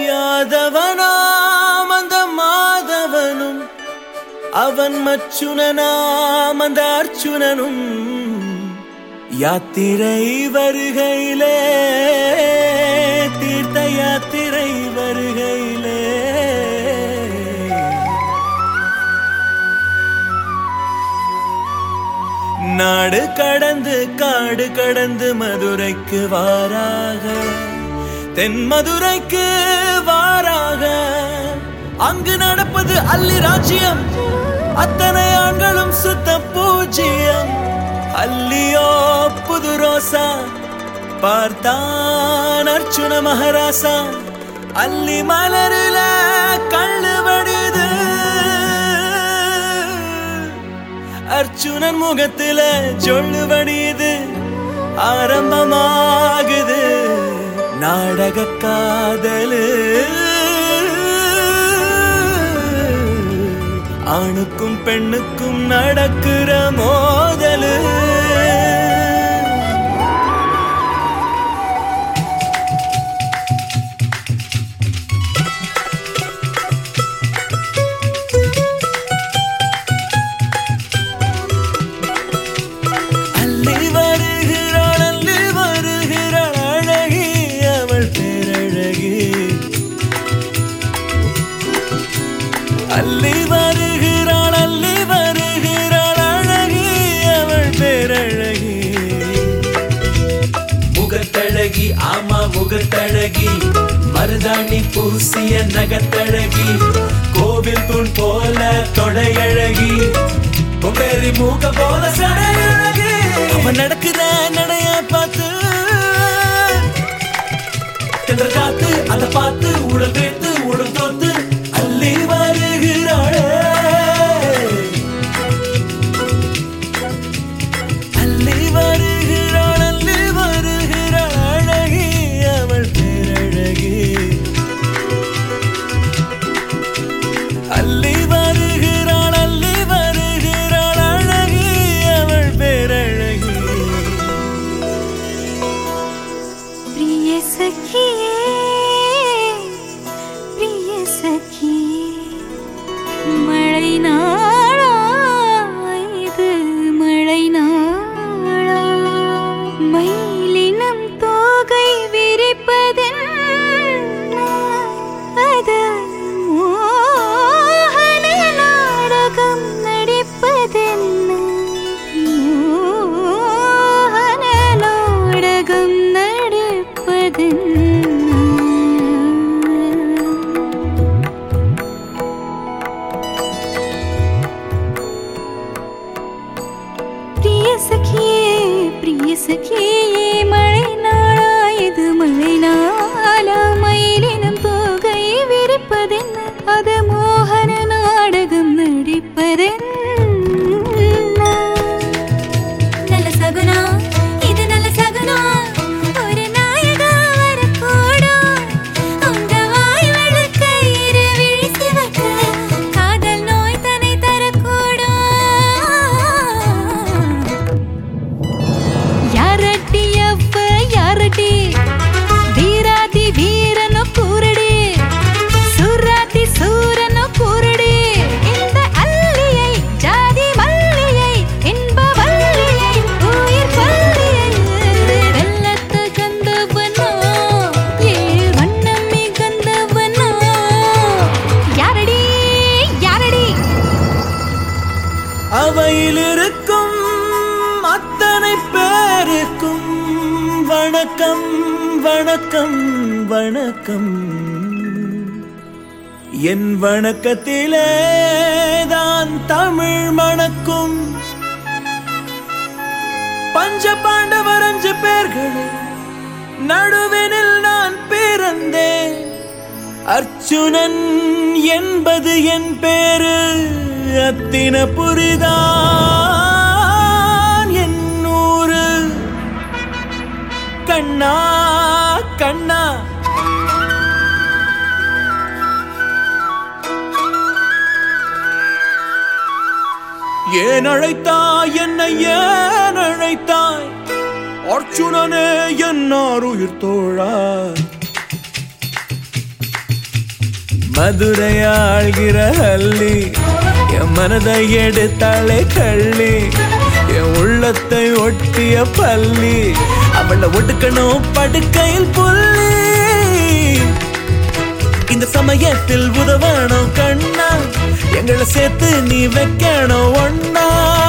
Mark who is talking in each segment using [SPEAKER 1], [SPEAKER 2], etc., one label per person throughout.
[SPEAKER 1] யாதவனாம் அந்த மாதவனும் அவன் மச்சுனனாம் அந்த அர்ச்சுனனும் யாத்திரை வருகையிலே தீர்த்த யாத்திரை வருகையிலே நாடு கடந்து காடு கடந்து மதுரைக்கு வாராக தென் மதுரைக்கு வாராக அங்கு நடப்பது அல்லி ராஜ்யம் அத்தனை ஆண்களும் சுத்த பூஜ்யம் அல்லியோ புது ரோசா பார்த்தான் அர்ச்சுன மகாராசா அல்லி மலரில கண்ணு வடிது அர்ச்சுனன் முகத்தில சொல்லு வடிது ஆரம்பமாகுது நாடக காதலு ஆணுக்கும் பெண்ணுக்கும் நடக்கிற மோதலு அல்லி வருகிறாள் அழகி அவள் பேரழகி முகத்தழகி ஆமா முகத்தழகி மருதாணி பூசிய நகத்தழகி கோவில் தூண் போல தொடையழகி பொங்கரி மூக்க போல சடையழகி அவன் நடக்குத நடைய பார்த்து காத்து அதை பார்த்து உடல் வேத்து உடல் தோத்து அல்லி வருகிறாளே அல்லி வருகிறாள் அழகி அவள் பேரழகி அல்லி வருகிறாள் அழகி அவள் பேரழகி
[SPEAKER 2] பிரிய சகியே மழை நாளா இது மழை நாளா மயிலினம் தோகை விரிப்பதென்ன அது மோகன நாடகம் நடிப்பதென்ன மோகன நாடகம் நடிப்பதென்ன பிரிய சகியே மழை நாளா இது மழை நாளா மயிலினம் தோகை விரிப்பதென்ன அது மோகன நாடகம் நடிப்பதென்ன நல்ல சகுனா இது நல்ல சகுனா ஒரு நாயகா வரக்கூடும் உங்க வாய் வழுக்க இரு விழி சிவக்க காதல் நோய் தன்னை தரக்கூடும் யாரடி வீராதி வீரனோ கூரடி சுராதி சூரனோ கூரடி இந்த அல்லியை ஜாதி மல்லியை இன்ப வல்லியை உயிர் பல்லியை வெள்ளத்து கந்தவனோ ஏழு வண்ணம் மிகந்தவனோ யாரடி
[SPEAKER 1] அவையில் இருக்கும் அத்தனை பேருக்கும் வணக்கம் வணக்கம் வணக்கம் என் வணக்கத்திலே தான் தமிழ் மணக்கும் பஞ்ச பாண்டவர் 5 பேர்களே நடுவினில் நான் பிறந்தேன் அர்ச்சுனன் என்பது என் பேரு அத்தின புரிதான் என் ஊரு கண்ணா கண்ணா ஏன் அழைத்தாய் என்னை ஏன் அழைத்தாய் அர்ச்சுனனே என்னார் உயிர் தோழா மதுரையாழ்கிற அள்ளி என் மனதை எடுத்தாளே கள்ளி என் உள்ளத்தை ஒட்டிய பள்ளி அவளை ஒடுக்கணும் படுக்கையில் புள்ளி இந்த சமயத்தில் உதவணும் கண்ணா எங்களை சேர்த்து நீ வைக்கணும் ஒண்ணா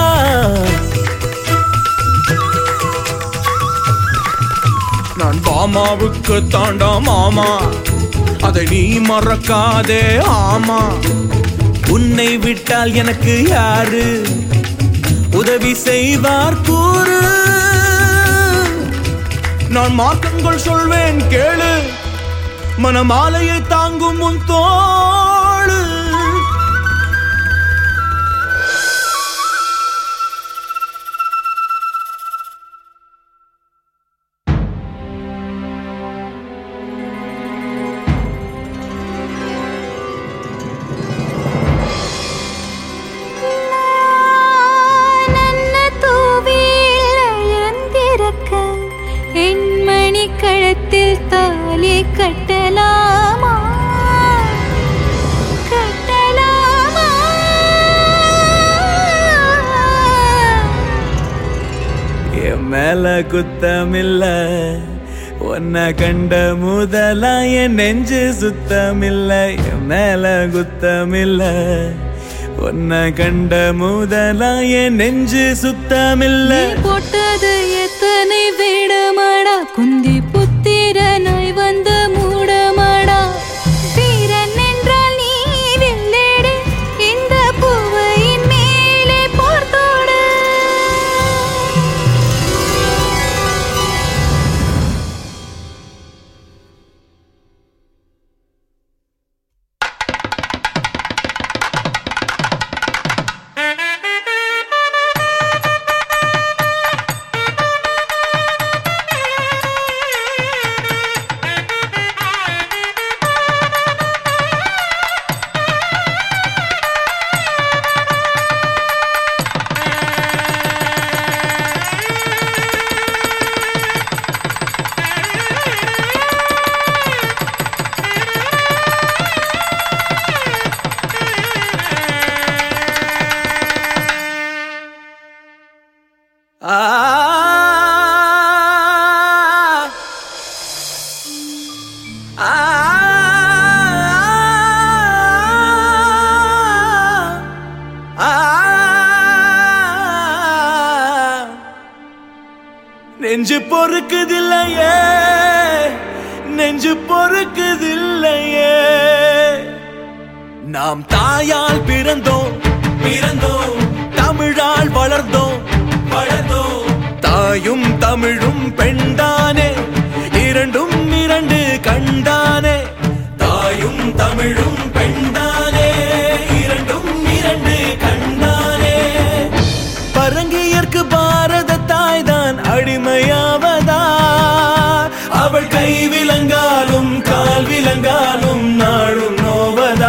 [SPEAKER 1] நான் பாமாவுக்கு தாண்டா மாமா அதை நீ மறக்காதே ஆமா உன்னை விட்டால் எனக்கு யாரு உதவி செய்வார் கூறு நான் மார்க்கங்கள் சொல்வேன் கேளு மனமாலையை தாங்கும் உன் தோளு
[SPEAKER 2] கழுத்தில் தாலி கட்டலாமா கட்டலாமா
[SPEAKER 1] என் மேல குத்தமில்ல உன்னை கண்ட முதலா என் நெஞ்சு சுத்தமில்ல என் மேல குத்தமில்ல உன்னை கண்ட முதலா என் நெஞ்சு சுத்தமில்ல
[SPEAKER 2] போட்டது எத்தனை வேடமாடா குந்தி புத்திரனாய் வந்த மூடமாடா வீரன் என்றால் நீ வெள்ளேடு இந்த பூவையின் மேலே போர்த்தோடு
[SPEAKER 1] நெஞ்சு பொறுக்குதில்லையே நெஞ்சு பொறுக்குதில்லையே நாம் தாயால் பிறந்தோம் பிறந்தோம் தமிழால் வளர்ந்தோம் வளர்ந்தோம் தாயும் தமிழும் பெண்தானே இரண்டும் இரண்டு கண்டானே தாயும் தமிழும் பெண்தானே இரண்டும் இரண்டு கண்டானே பரங்கியர்க்கு பாரத தாய்தான் அடிமையாவதா அவள் கை விலங்காலும் கால் விலங்காலும் நாளும் நோவதா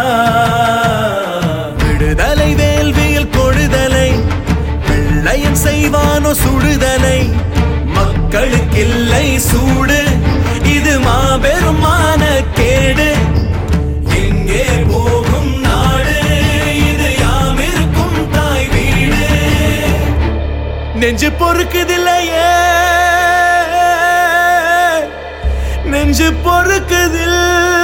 [SPEAKER 1] விடுதலை வேள்வியில் கொழுதலை வெள்ளையன் செய்வானோ சுடுதலை மக்களுக்கில்லை சூடு இது மாபெரும் மானக்கேடு எங்கே போகும் நாடு இது யாம் இருக்கும் தாய் வீடு நெஞ்சு பொறுக்குதில்லையே நெஞ்சு பொறுக்குதில்லை